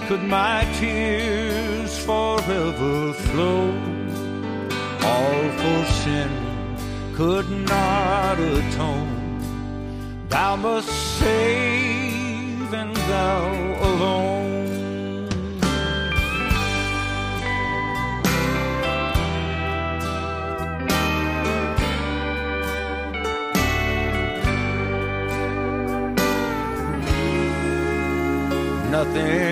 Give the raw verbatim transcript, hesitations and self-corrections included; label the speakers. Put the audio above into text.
Speaker 1: could my tears forever flow. All for sin could not atone. Thou must save, and thou alone. Nothing